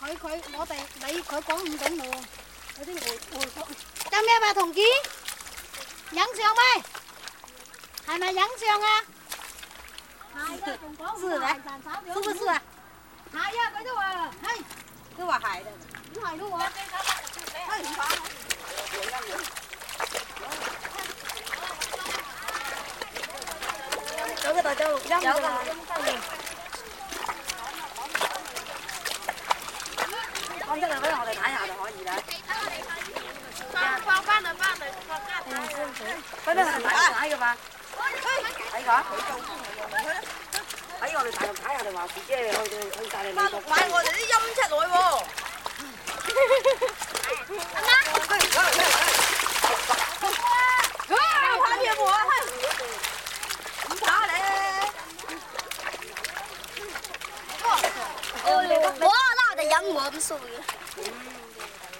我哋佢講唔懂路，有啲回覆。叫咩吧，同志？影相咩？係咪影相啊？係啊，仲講是的，是不是啊？ 係啊，佢都話係， 都話係的。 咁係咯喎。 有個大家錄音㗎嘛？放出嚟俾我哋睇下就可以啦。 放翻嚟， 嗰啲係大睇㗎嘛？睇㗎？喺我哋大陸睇下，哋話自己去晒你美國。買我哋啲音出來喎。阿媽，拍片我，唔怕咧。 我那的养我们属于。